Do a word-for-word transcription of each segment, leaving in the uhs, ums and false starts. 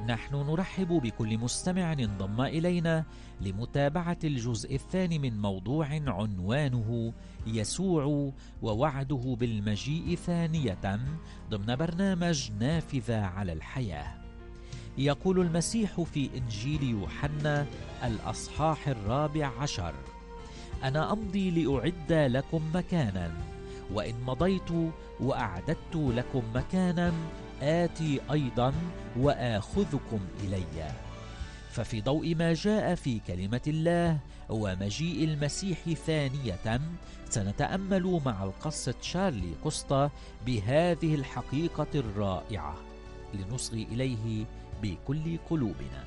نحن نرحب بكل مستمع انضم إلينا لمتابعة الجزء الثاني من موضوع عنوانه يسوع ووعده بالمجيء ثانية ضمن برنامج نافذة على الحياة. يقول المسيح في إنجيل يوحنا الأصحاح الرابع عشر: أنا أمضي لأعد لكم مكانا، وإن مضيت وأعددت لكم مكانا آتي أيضا وآخذكم إلي. ففي ضوء ما جاء في كلمة الله ومجيء المسيح ثانية، سنتأمل مع القس تشارلي كوستا بهذه الحقيقة الرائعة لنصغي إليه بكل قلوبنا.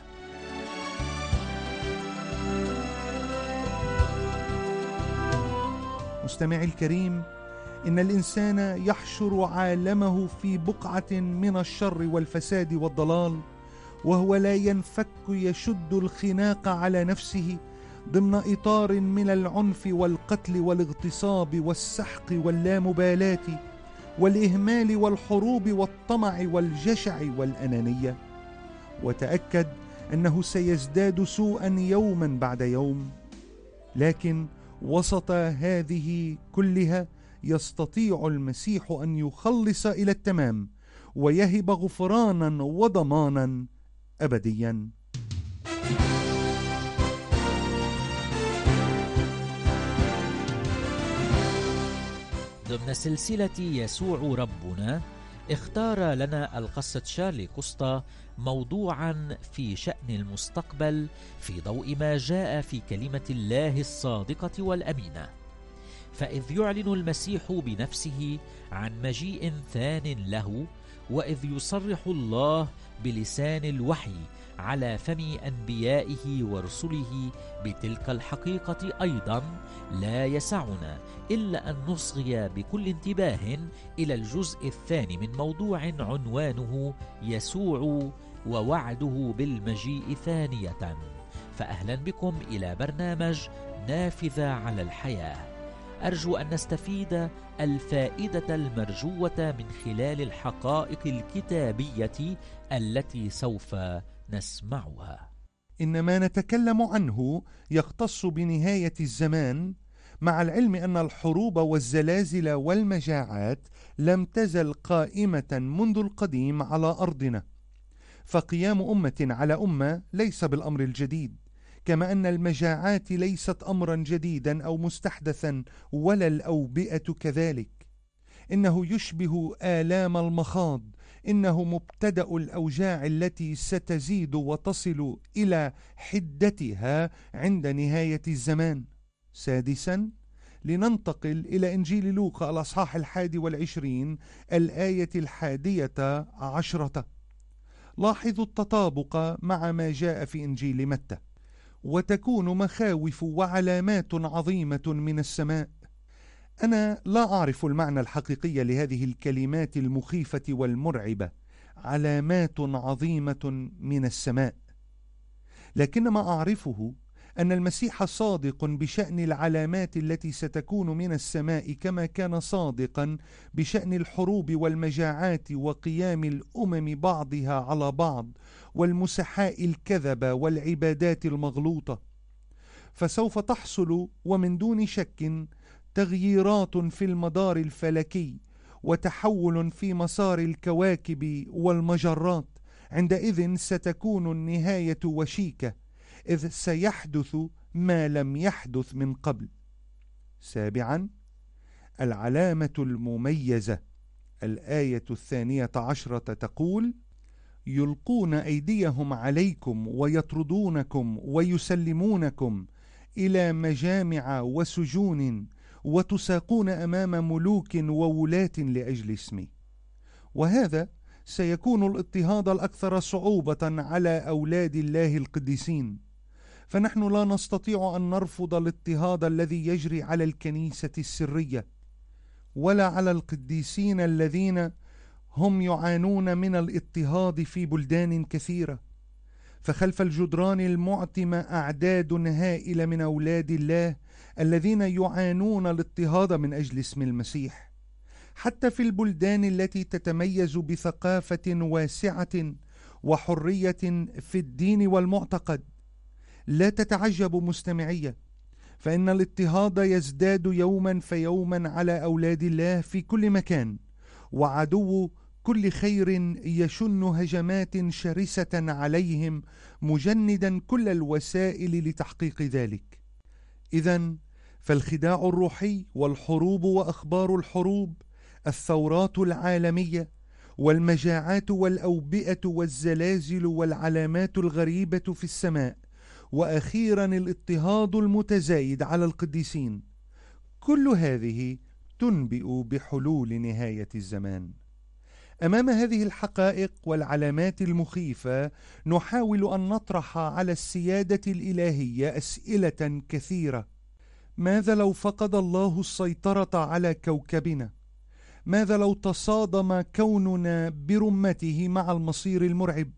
مستمعي الكريم، إن الإنسان يحشر عالمه في بقعة من الشر والفساد والضلال، وهو لا ينفك يشد الخناق على نفسه ضمن إطار من العنف والقتل والاغتصاب والسحق واللامبالاة والإهمال والحروب والطمع والجشع والأنانية. وتأكد أنه سيزداد سوءا يوما بعد يوم، لكن وسط هذه كلها يستطيع المسيح أن يخلص إلى التمام ويهب غفرانا وضمانا أبديا. ضمن سلسلة يسوع ربنا، اختار لنا القس تشارلي كوستا موضوعا في شأن المستقبل في ضوء ما جاء في كلمة الله الصادقة والأمينة. فإذ يعلن المسيح بنفسه عن مجيء ثان له، وإذ يصرح الله بلسان الوحي على فم أنبيائه ورسله بتلك الحقيقة أيضا، لا يسعنا إلا أن نصغي بكل انتباه إلى الجزء الثاني من موضوع عنوانه يسوع ووعده بالمجيء ثانية. فأهلا بكم إلى برنامج نافذة على الحياة. أرجو أن نستفيد الفائدة المرجوة من خلال الحقائق الكتابية التي سوف نسمعها. إن ما نتكلم عنه يختص بنهاية الزمان، مع العلم أن الحروب والزلازل والمجاعات لم تزل قائمة منذ القديم على أرضنا. فقيام أمة على أمة ليس بالأمر الجديد، كما أن المجاعات ليست أمرا جديدا أو مستحدثا، ولا الأوبئة كذلك. إنه يشبه آلام المخاض، إنه مبتدأ الأوجاع التي ستزيد وتصل إلى حدتها عند نهاية الزمان. سادسا، لننتقل إلى إنجيل لوقا الأصحاح الحادي والعشرين الآية الحادية عشرة. لاحظوا التطابق مع ما جاء في إنجيل متى: وتكون مخاوف وعلامات عظيمة من السماء. أنا لا أعرف المعنى الحقيقي لهذه الكلمات المخيفة والمرعبة، علامات عظيمة من السماء، لكن ما أعرفه أن المسيح صادق بشأن العلامات التي ستكون من السماء، كما كان صادقا بشأن الحروب والمجاعات وقيام الأمم بعضها على بعض والمسحاء الكذبة والعبادات المغلوطة. فسوف تحصل ومن دون شك تغييرات في المدار الفلكي وتحول في مسار الكواكب والمجرات. عندئذ ستكون النهاية وشيكة، إذ سيحدث ما لم يحدث من قبل. سابعا، العلامة المميزة، الآية الثانية عشرة تقول: يلقون أيديهم عليكم ويطردونكم ويسلمونكم إلى مجامع وسجون، وتساقون أمام ملوك وولاة لأجل اسمي. وهذا سيكون الاضطهاد الأكثر صعوبة على أولاد الله القديسين، فنحن لا نستطيع أن نرفض الاضطهاد الذي يجري على الكنيسة السرية، ولا على القديسين الذين هم يعانون من الاضطهاد في بلدان كثيرة. فخلف الجدران المعتمة أعداد هائلة من أولاد الله الذين يعانون الاضطهاد من أجل اسم المسيح، حتى في البلدان التي تتميز بثقافة واسعة وحرية في الدين والمعتقد. لا تتعجبوا مستمعية، فإن الاضطهاد يزداد يوما فيوما على أولاد الله في كل مكان، وعدو كل خير يشن هجمات شرسة عليهم مجندا كل الوسائل لتحقيق ذلك. إذن فالخداع الروحي والحروب وأخبار الحروب، الثورات العالمية والمجاعات والأوبئة والزلازل والعلامات الغريبة في السماء، وأخيرا الاضطهاد المتزايد على القديسين، كل هذه تنبئ بحلول نهاية الزمان. أمام هذه الحقائق والعلامات المخيفة نحاول أن نطرح على السيادة الإلهية أسئلة كثيرة. ماذا لو فقد الله السيطرة على كوكبنا؟ ماذا لو تصادم كوننا برمته مع المصير المرعب؟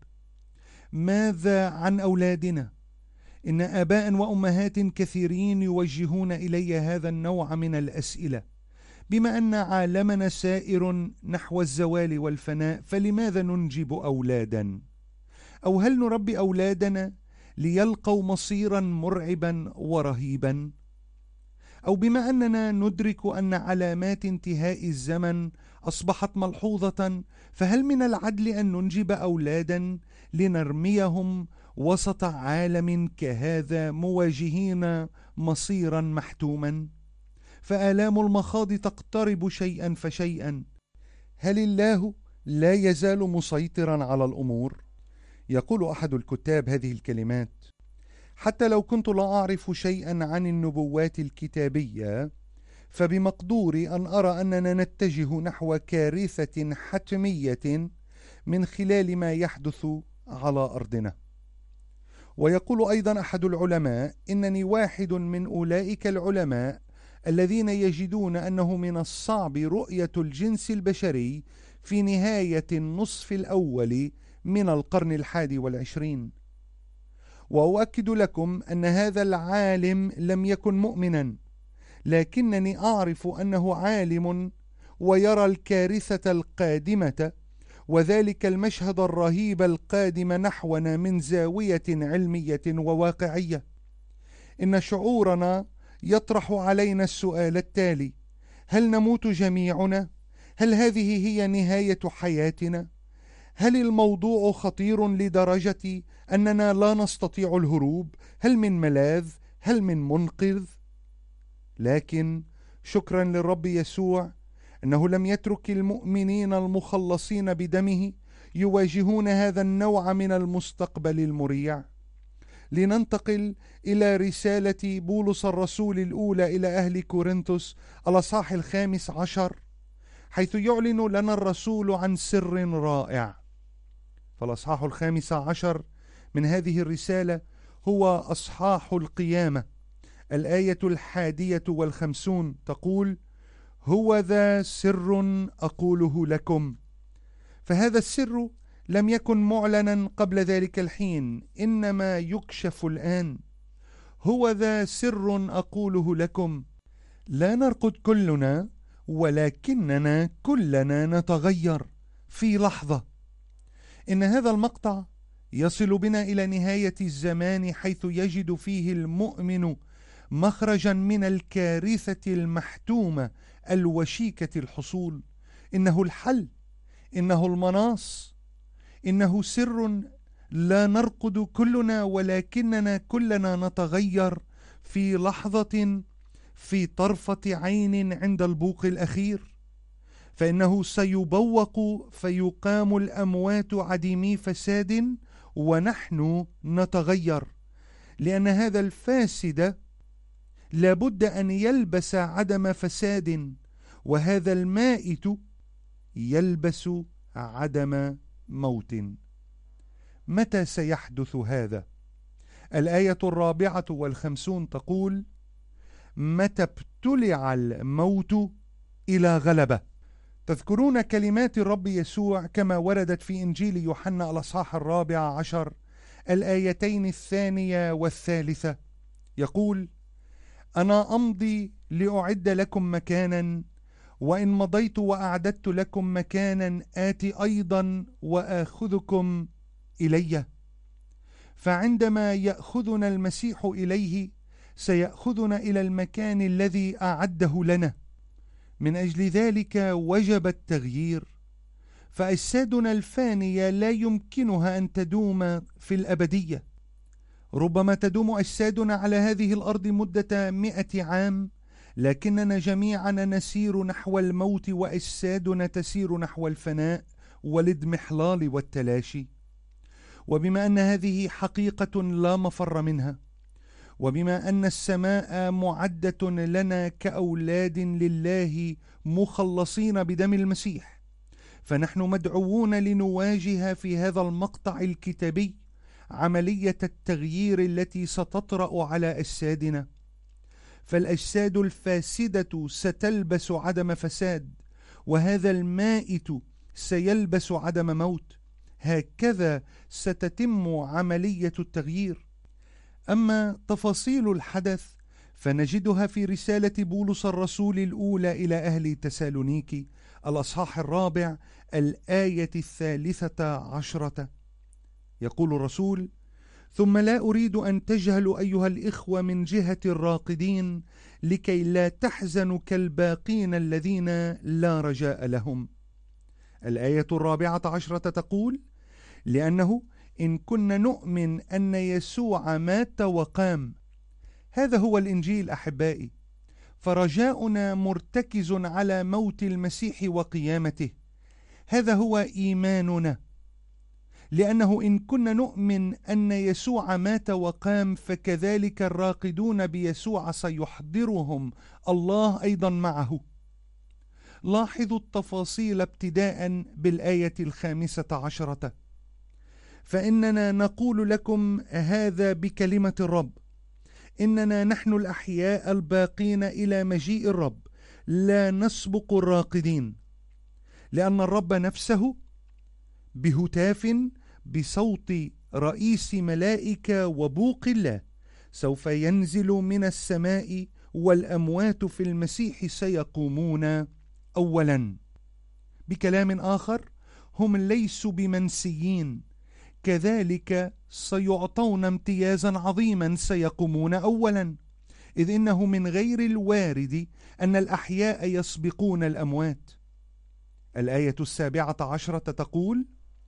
ماذا عن أولادنا؟ إن آباء وأمهات كثيرين يوجهون إلي هذا النوع من الأسئلة. بما أن عالمنا سائر نحو الزوال والفناء، فلماذا ننجب أولادا؟ أو هل نربي أولادنا ليلقوا مصيرا مرعبا ورهيبا؟ أو بما أننا ندرك أن علامات انتهاء الزمن أصبحت ملحوظة، فهل من العدل أن ننجب أولادا لنرميهم وسط عالم كهذا مواجهين مصيرا محتوما؟ فآلام المخاض تقترب شيئا فشيئا. هل الله لا يزال مسيطرا على الأمور؟ يقول أحد الكتاب هذه الكلمات: حتى لو كنت لا أعرف شيئا عن النبوات الكتابية، فبمقدوري أن أرى أننا نتجه نحو كارثة حتمية من خلال ما يحدث على أرضنا. ويقول أيضا أحد العلماء: إنني واحد من أولئك العلماء الذين يجدون أنه من الصعب رؤية الجنس البشري في نهاية النصف الأول من القرن الحادي والعشرين. وأؤكد لكم أن هذا العالم لم يكن مؤمنا، لكنني أعرف أنه عالم ويرى الكارثة القادمة، وذلك المشهد الرهيب القادم نحونا من زاوية علمية وواقعية. إن شعورنا يطرح علينا السؤال التالي: هل نموت جميعنا؟ هل هذه هي نهاية حياتنا؟ هل الموضوع خطير لدرجة أننا لا نستطيع الهروب؟ هل من ملاذ؟ هل من منقذ؟ لكن شكرا للرب يسوع أنه لم يترك المؤمنين المخلصين بدمه يواجهون هذا النوع من المستقبل المريع. لننتقل إلى رسالة بولس الرسول الأولى إلى أهل كورنثوس الأصحاح الخامس عشر، حيث يعلن لنا الرسول عن سر رائع. فالأصحاح الخامس عشر من هذه الرسالة هو أصحاح القيامة. الآية الحادية والخمسون تقول: هو ذا سر أقوله لكم. فهذا السر لم يكن معلنا قبل ذلك الحين، إنما يكشف الآن. هو ذا سر أقوله لكم: لا نرقد كلنا، ولكننا كلنا نتغير في لحظة. إن هذا المقطع يصل بنا إلى نهاية الزمان، حيث يجد فيه المؤمن مخرجا من الكارثة المحتومة الوشيكة الحصول. إنه الحل، إنه المناص، إنه سر. لا نرقد كلنا، ولكننا كلنا نتغير في لحظة، في طرفة عين، عند البوق الأخير. فإنه سيبوق فيقام الأموات عديمي فساد، ونحن نتغير، لأن هذا الفاسد لابد أن يلبس عدم فساد، وهذا المائت يلبس عدم موت. متى سيحدث هذا؟ الآية الرابعة والخمسون تقول: متى ابتلع الموت إلى غلبة. تذكرون كلمات الرب يسوع كما وردت في إنجيل يوحنا الأصحاح الرابع عشر الآيتين الثانية والثالثة. يقول: أنا أمضي لأعد لكم مكانا، وإن مضيت وأعددت لكم مكانا آتي أيضا وآخذكم إلي. فعندما يأخذنا المسيح إليه سيأخذنا إلى المكان الذي أعده لنا. من أجل ذلك وجب التغيير، فأجسادنا الفانية لا يمكنها أن تدوم في الأبدية. ربما تدوم أجسادنا على هذه الأرض مدة مئة عام، لكننا جميعا نسير نحو الموت، وأجسادنا تسير نحو الفناء والاضمحلال والتلاشي. وبما أن هذه حقيقة لا مفر منها، وبما أن السماء معدة لنا كأولاد لله مخلصين بدم المسيح، فنحن مدعوون لنواجه في هذا المقطع الكتابي عملية التغيير التي ستطرأ على أجسادنا. فالأجساد الفاسدة ستلبس عدم فساد، وهذا المائت سيلبس عدم موت. هكذا ستتم عملية التغيير. أما تفاصيل الحدث فنجدها في رسالة بولس الرسول الأولى إلى أهل تسالونيكي الأصحاح الرابع الآية الثالثة عشرة. يقول الرسول: ثم لا أريد أن تجهلوا أيها الإخوة من جهة الراقدين، لكي لا تحزنوا كالباقين الذين لا رجاء لهم. الآية الرابعة عشرة تقول: لأنه إن كنا نؤمن أن يسوع مات وقام. هذا هو الإنجيل أحبائي، فرجاؤنا مرتكز على موت المسيح وقيامته. هذا هو إيماننا، لأنه إن كنا نؤمن أن يسوع مات وقام، فكذلك الراقدون بيسوع سيحضرهم الله أيضا معه. لاحظوا التفاصيل ابتداء بالآية الخامسة عشرة: فإننا نقول لكم هذا بكلمة الرب، إننا نحن الأحياء الباقين إلى مجيء الرب لا نسبق الراقدين، لأن الرب نفسه بهتاف بصوت رئيس ملائكة وبوق الله سوف ينزل من السماء، والأموات في المسيح سيقومون أولا. بكلام آخر، هم ليسوا بمنسيين، كذلك سيعطون امتيازا عظيما، سيقومون أولا، إذ إنه من غير الوارد أن الأحياء يسبقون الأموات. الآية السابعة عشرة تقول: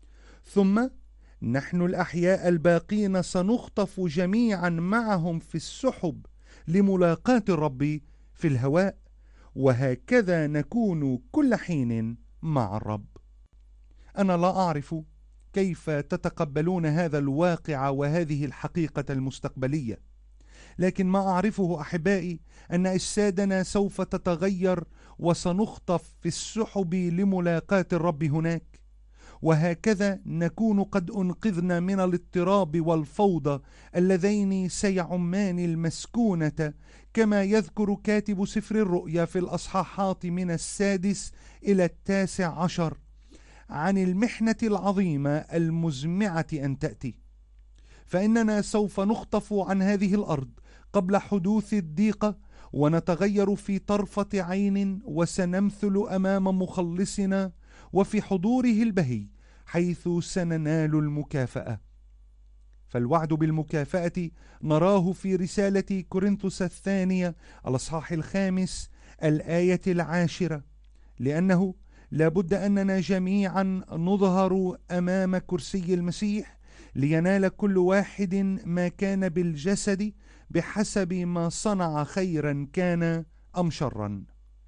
ثم نحن الأحياء الباقين سنخطف جميعا معهم في السحب لملاقاة الرب في الهواء، وهكذا نكون كل حين مع الرب. أنا لا أعرف كيف تتقبلون هذا الواقع وهذه الحقيقة المستقبلية، لكن ما أعرفه أحبائي أن أجسادنا سوف تتغير، وسنخطف في السحب لملاقاة الرب هناك، وهكذا نكون قد أنقذنا من الاضطراب والفوضى اللذين سيعمان المسكونة، كما يذكر كاتب سفر الرؤيا في الأصحاحات من السادس إلى التاسع عشر عن المحنة العظيمة المزمعة أن تأتي. فإننا سوف نخطف عن هذه الأرض قبل حدوث الضيقة، ونتغير في طرفة عين، وسنمثل أمام مخلصنا وفي حضوره البهي، حيث سننال المكافأة. فالوعد بالمكافأة نراه في رسالة كورنثوس الثانية الأصحاح الخامس الآية العاشرة: لأنه لابد أننا جميعا نظهر أمام كرسي المسيح، لينال كل واحد ما كان بالجسد بحسب ما صنع، خيرا كان أم شرا.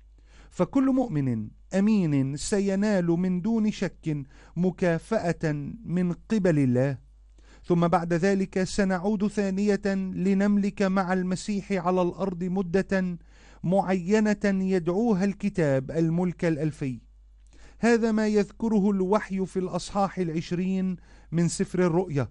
فكل مؤمن أمين سينال من دون شك مكافأة من قبل الله، ثم بعد ذلك سنعود ثانية لنملك مع المسيح على الأرض مدة معينة يدعوها الكتاب الملك الألفي. هذا ما يذكره الوحي في الأصحاح العشرين من سفر الرؤيا.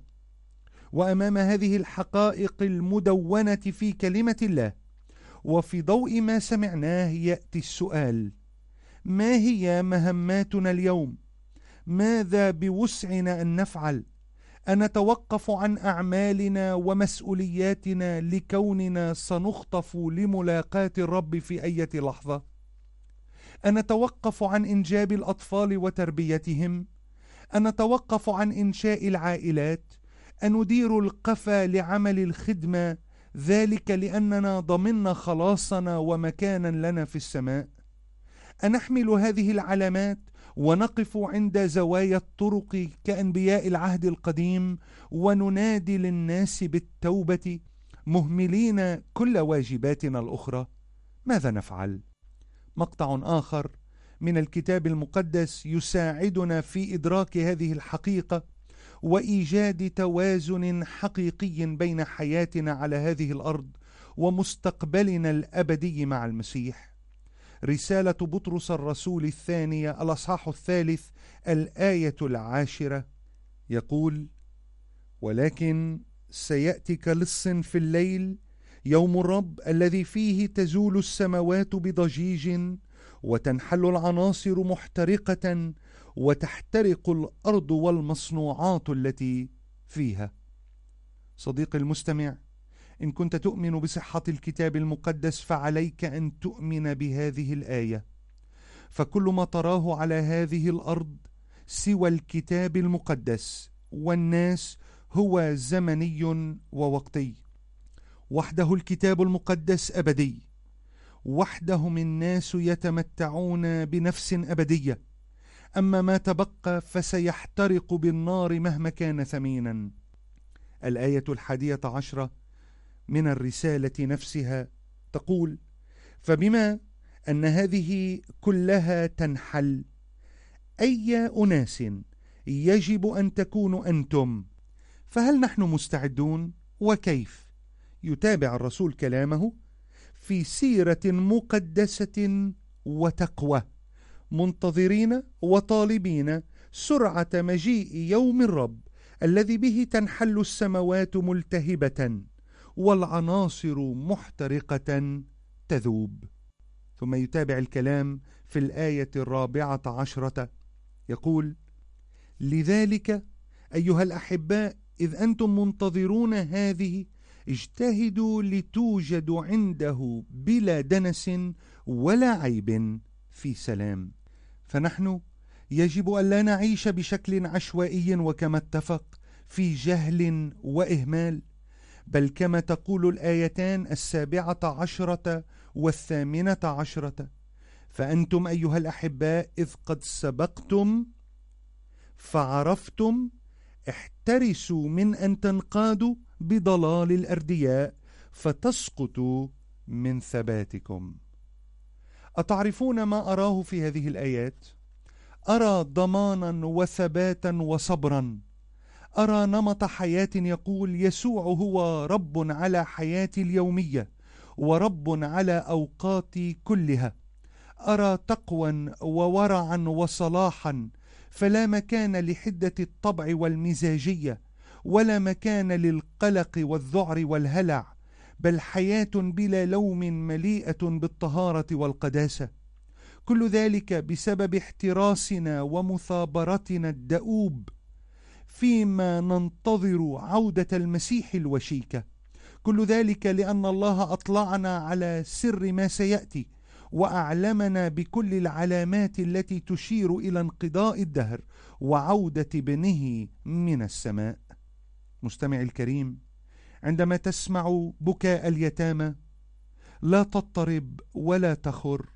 وأمام هذه الحقائق المدونة في كلمة الله، وفي ضوء ما سمعناه، يأتي السؤال: ما هي مهماتنا اليوم؟ ماذا بوسعنا أن نفعل؟ أنتوقف عن أعمالنا ومسؤولياتنا لكوننا سنخطف لملاقاة الرب في أي لحظة؟ أنتوقف عن إنجاب الأطفال وتربيتهم؟ أن نتوقف عن إنشاء العائلات، أن ندير القفا لعمل الخدمة، ذلك لأننا ضمننا خلاصنا ومكانا لنا في السماء. أن نحمل هذه العلامات ونقف عند زوايا الطرق كأنبياء العهد القديم وننادي للناس بالتوبة مهملين كل واجباتنا الأخرى. ماذا نفعل؟ مقطع آخر من الكتاب المقدس يساعدنا في إدراك هذه الحقيقة وإيجاد توازن حقيقي بين حياتنا على هذه الأرض ومستقبلنا الأبدي مع المسيح. رسالة بطرس الرسول الثانية الأصحاح الثالث الآية العاشرة يقول: ولكن سيأتي كلص في الليل يوم الرب الذي فيه تزول السماوات بضجيج وتنحل العناصر محترقة وتحترق الأرض والمصنوعات التي فيها. صديقي المستمع، إن كنت تؤمن بصحة الكتاب المقدس فعليك أن تؤمن بهذه الآية، فكل ما تراه على هذه الأرض سوى الكتاب المقدس والناس هو زمني ووقتي. وحده الكتاب المقدس أبدي، وحدهم الناس يتمتعون بنفس أبدية، أما ما تبقى فسيحترق بالنار مهما كان ثمينا. الآية الحادية عشرة من الرسالة نفسها تقول: فبما أن هذه كلها تنحل، أي أناس يجب أن تكونوا أنتم؟ فهل نحن مستعدون؟ وكيف؟ يتابع الرسول كلامه: في سيرة مقدسة وتقوى، منتظرين وطالبين سرعة مجيء يوم الرب الذي به تنحل السماوات ملتهبة والعناصر محترقة تذوب. ثم يتابع الكلام في الآية الرابعة عشرة يقول: لذلك أيها الأحباء إذ أنتم منتظرون هذه اجتهدوا لتوجدوا عنده بلا دنس ولا عيب في سلام. فنحن يجب أن لا نعيش بشكل عشوائي وكما اتفق في جهل وإهمال، بل كما تقول الآيتان السابعة عشرة والثامنة عشرة: فأنتم أيها الأحباء إذ قد سبقتم فعرفتم احترسوا من أن تنقادوا بضلال الأردياء فتسقطوا من ثباتكم. أتعرفون ما أراه في هذه الآيات؟ أرى ضمانا وثباتا وصبرا، أرى نمط حياة يقول يسوع هو رب على حياتي اليومية ورب على أوقاتي كلها. أرى تقوى وورعا وصلاحا، فلا مكان لحدة الطبع والمزاجية، ولا مكان للقلق والذعر والهلع، بل حياة بلا لوم مليئة بالطهارة والقداسة. كل ذلك بسبب احتراسنا ومثابرتنا الدؤوب فيما ننتظر عودة المسيح الوشيكة. كل ذلك لأن الله أطلعنا على سر ما سيأتي وأعلمنا بكل العلامات التي تشير إلى انقضاء الدهر وعودة ابنه من السماء. مستمعي الكريم، عندما تسمع بكاء اليتامى لا تضطرب ولا تخر،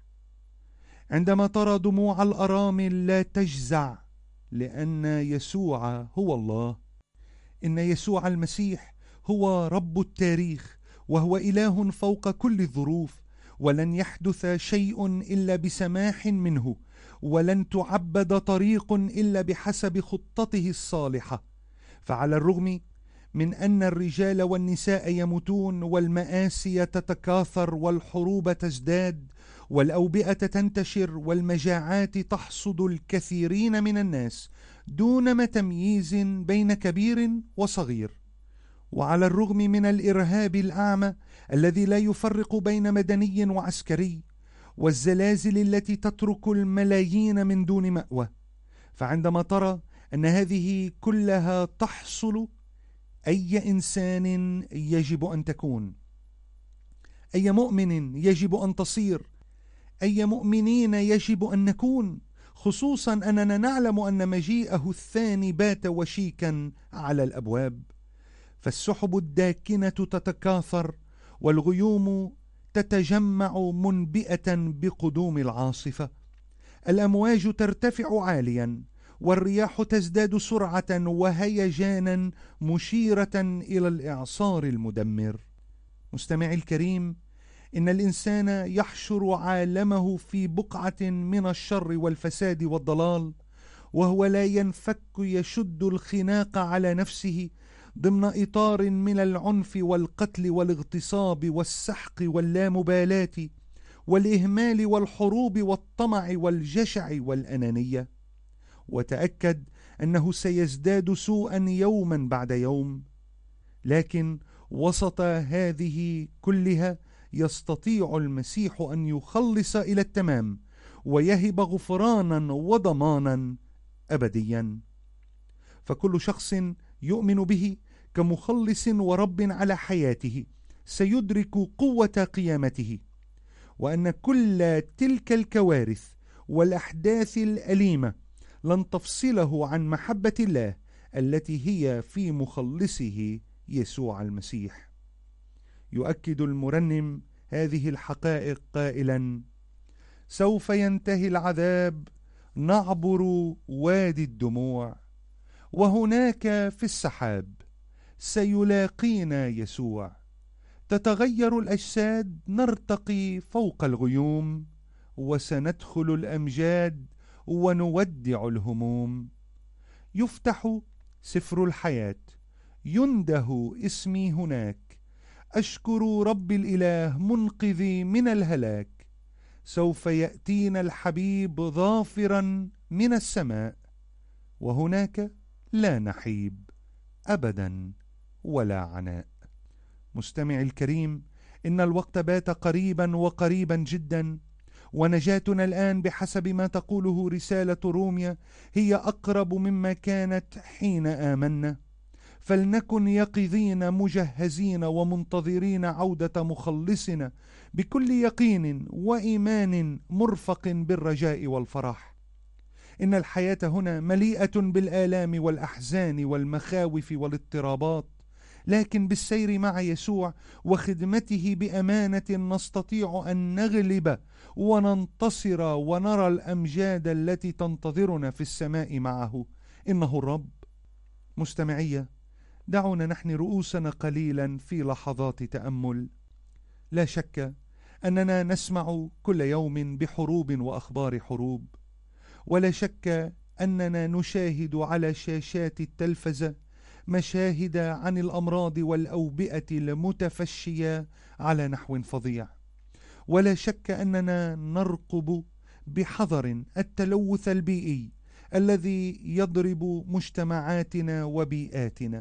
عندما ترى دموع الأرامل لا تجزع، لأن يسوع هو الله. إن يسوع المسيح هو رب التاريخ، وهو إله فوق كل الظروف، ولن يحدث شيء إلا بسماح منه، ولن تعبد طريق إلا بحسب خطته الصالحة. فعلى الرغم من أن الرجال والنساء يموتون والمآسي تتكاثر والحروب تزداد والأوبئة تنتشر والمجاعات تحصد الكثيرين من الناس دون تمييز بين كبير وصغير، وعلى الرغم من الإرهاب الأعمى الذي لا يفرق بين مدني وعسكري، والزلازل التي تترك الملايين من دون مأوى، فعندما ترى أن هذه كلها تحصل، أي إنسان يجب أن تكون؟ أي مؤمن يجب أن تصير؟ أي مؤمنين يجب أن نكون؟ خصوصا أننا نعلم أن مجيئه الثاني بات وشيكا على الأبواب. فالسحب الداكنة تتكاثر، والغيوم تتجمع منبئة بقدوم العاصفة. الأمواج ترتفع عاليا، والرياح تزداد سرعة وهيجانا مشيرة إلى الإعصار المدمر. مستمعي الكريم، إن الإنسان يحشر عالمه في بقعة من الشر والفساد والضلال، وهو لا ينفك يشد الخناق على نفسه ضمن إطار من العنف والقتل والاغتصاب والسحق واللامبالاة والإهمال والحروب والطمع والجشع والأنانية. وتأكد أنه سيزداد سوءا يوما بعد يوم، لكن وسط هذه كلها يستطيع المسيح أن يخلص إلى التمام ويهب غفرانا وضمانا أبديا. فكل شخص يؤمن به كمخلص ورب على حياته سيدرك قوة قيامته، وأن كل تلك الكوارث والأحداث الأليمة لن تفصله عن محبة الله التي هي في مخلصه يسوع المسيح. يؤكد المرنم هذه الحقائق قائلا: سوف ينتهي العذاب، نعبر وادي الدموع، وهناك في السحاب سيلاقينا يسوع. تتغير الأجساد، نرتقي فوق الغيوم، وسندخل الأمجاد ونودع الهموم. يفتح سفر الحياة، ينده اسمي هناك، أشكر رب الإله منقذي من الهلاك. سوف يأتينا الحبيب ظافرا من السماء، وهناك لا نحيب أبدا ولا عناء. مستمع الكريم، إن الوقت بات قريبا وقريبا جدا، ونجاتنا الآن بحسب ما تقوله رسالة روميا هي أقرب مما كانت حين آمنا. فلنكن يقظين مجهزين ومنتظرين عودة مخلصنا بكل يقين وإيمان مرفق بالرجاء والفرح. إن الحياة هنا مليئة بالآلام والأحزان والمخاوف والاضطرابات، لكن بالسير مع يسوع وخدمته بأمانة نستطيع أن نغلب وننتصر ونرى الأمجاد التي تنتظرنا في السماء معه. إنه الرب. مستمعية، دعونا نحن رؤوسنا قليلا في لحظات تأمل. لا شك أننا نسمع كل يوم بحروب وأخبار حروب، ولا شك أننا نشاهد على شاشات التلفزة مشاهد عن الأمراض والأوبئة المتفشية على نحو فظيع، ولا شك أننا نرقب بحذر التلوث البيئي الذي يضرب مجتمعاتنا وبيئاتنا،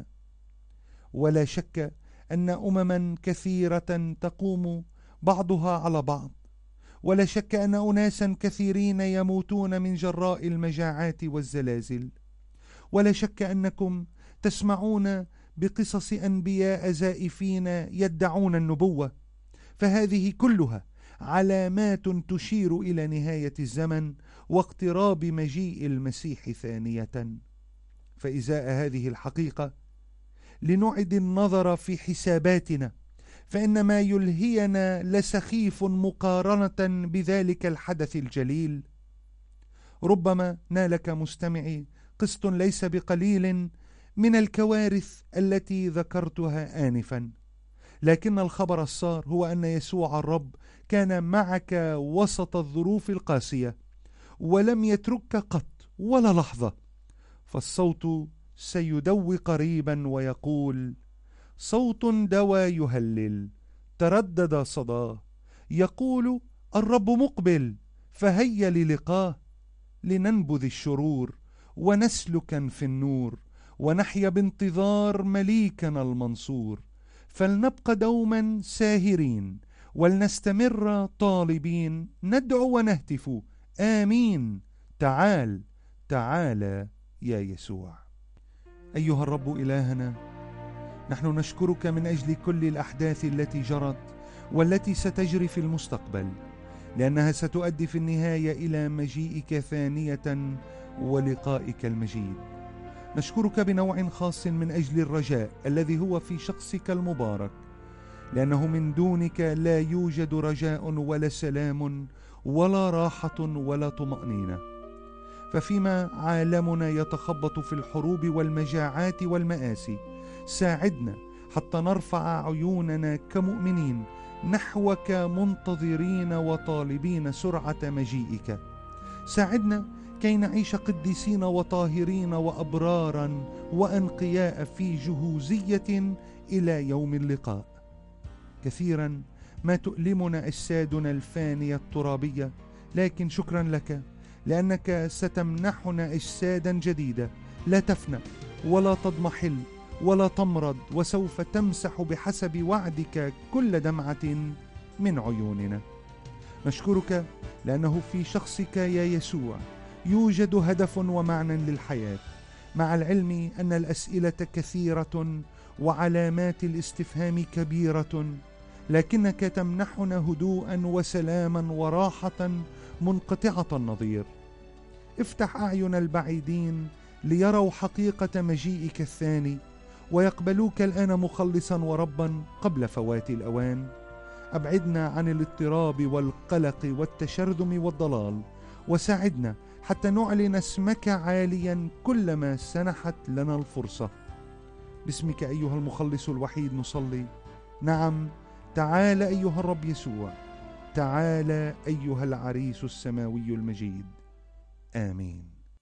ولا شك أن أمما كثيرة تقوم بعضها على بعض، ولا شك أن أناسا كثيرين يموتون من جراء المجاعات والزلازل، ولا شك أنكم تسمعون بقصص أنبياء زائفين يدعون النبوة. فهذه كلها علامات تشير إلى نهاية الزمن واقتراب مجيء المسيح ثانية. فإزاء هذه الحقيقة لنعد النظر في حساباتنا، فإن ما يلهينا لسخيف مقارنة بذلك الحدث الجليل. ربما نالك مستمعي قسط ليس بقليل من الكوارث التي ذكرتها آنفا، لكن الخبر السار هو أن يسوع الرب كان معك وسط الظروف القاسية، ولم يتركك قط ولا لحظة. فالصوت سيدوي قريبا ويقول: صوت دوى يهلل، تردد صداه، يقول الرب مقبل، فهيا للقاه. لننبذ الشرور ونسلكا في النور، ونحيا بانتظار مليكنا المنصور. فلنبقى دوما ساهرين، ولنستمر طالبين، ندعو ونهتف آمين. تعال تعال يا يسوع. أيها الرب إلهنا، نحن نشكرك من أجل كل الأحداث التي جرت والتي ستجري في المستقبل. لأنها ستؤدي في النهاية إلى مجيئك ثانية ولقائك المجيد. نشكرك بنوع خاص من أجل الرجاء الذي هو في شخصك المبارك، لأنه من دونك لا يوجد رجاء ولا سلام ولا راحة ولا طمأنينة. ففيما عالمنا يتخبط في الحروب والمجاعات والمآسي، ساعدنا حتى نرفع عيوننا كمؤمنين نحوك منتظرين وطالبين سرعة مجيئك. ساعدنا كي نعيش قديسين وطاهرين وأبرارا وأنقياء في جهوزية إلى يوم اللقاء. كثيرا ما تؤلمنا أجسادنا الفانية الترابية، لكن شكرا لك لأنك ستمنحنا أجسادا جديدة لا تفنى ولا تضمحل ولا تمرض، وسوف تمسح بحسب وعدك كل دمعة من عيوننا. نشكرك لأنه في شخصك يا يسوع يوجد هدف ومعنى للحياة، مع العلم أن الأسئلة كثيرة وعلامات الاستفهام كبيرة، لكنك تمنحنا هدوءا وسلاما وراحة منقطعة النظير. افتح أعين البعيدين ليروا حقيقة مجيئك الثاني ويقبلوك الآن مخلصا وربا قبل فوات الأوان. أبعدنا عن الاضطراب والقلق والتشرذم والضلال، وساعدنا حتى نعلن اسمك عاليا كلما سنحت لنا الفرصة. باسمك أيها المخلص الوحيد نصلي. نعم، تعال أيها الرب يسوع، تعال أيها العريس السماوي المجيد. آمين.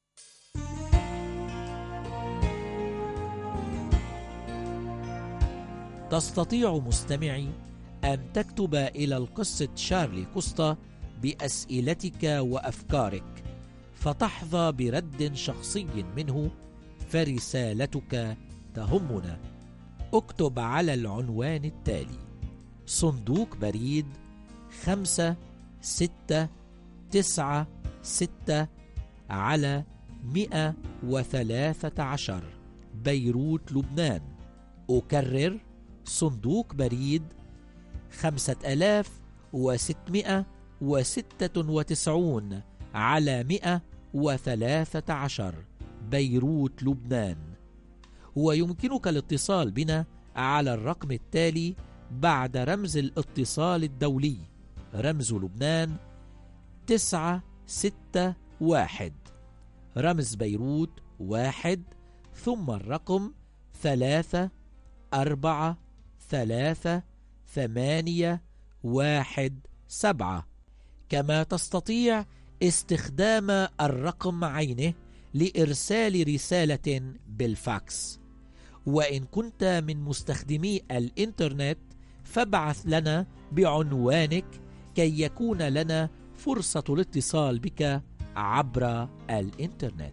تستطيع مستمعي أن تكتب إلى القس شارلي كوستا بأسئلتك وأفكارك، فتحظى برد شخصي منه، فرسالتك تهمنا. اكتب على العنوان التالي: صندوق بريد خمسة ستة تسعة ستة على مئة وثلاثة عشر بيروت لبنان. أكرر: صندوق بريد خمسة آلاف وستمائة وستة وتسعين على مئة وثلاثة عشر بيروت لبنان. ويمكنك الاتصال بنا على الرقم التالي بعد رمز الاتصال الدولي، رمز لبنان تسعة ستة واحد، رمز بيروت واحد، ثم الرقم ثلاثة أربعة ثلاثة ثمانية واحد سبعة. كما تستطيع استخدام الرقم عينه لإرسال رسالة بالفاكس. وإن كنت من مستخدمي الإنترنت فابعث لنا بعنوانك كي يكون لنا فرصة الاتصال بك عبر الإنترنت.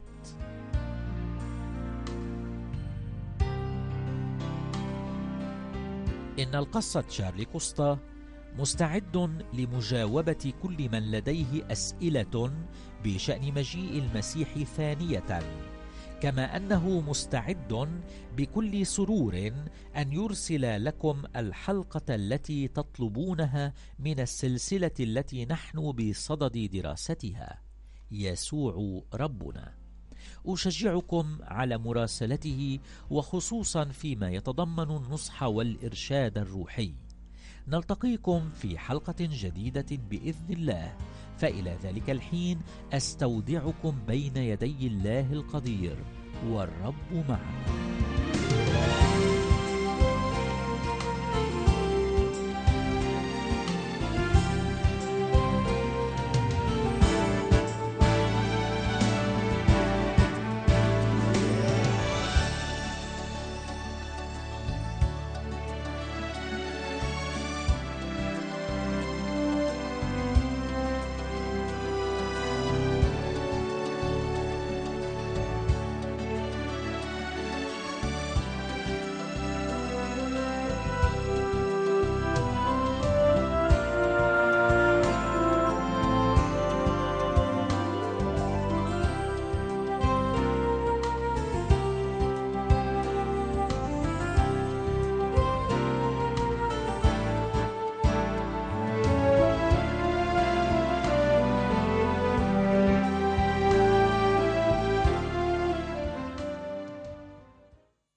إن القس شارلي كوستا مستعد لمجاوبة كل من لديه أسئلة بشأن مجيء المسيح ثانية، كما أنه مستعد بكل سرور أن يرسل لكم الحلقة التي تطلبونها من السلسلة التي نحن بصدد دراستها، يسوع ربنا. أشجعكم على مراسلته، وخصوصا فيما يتضمن النصح والإرشاد الروحي. نلتقيكم في حلقة جديدة بإذن الله، فإلى ذلك الحين أستودعكم بين يدي الله القدير، والرب معكم.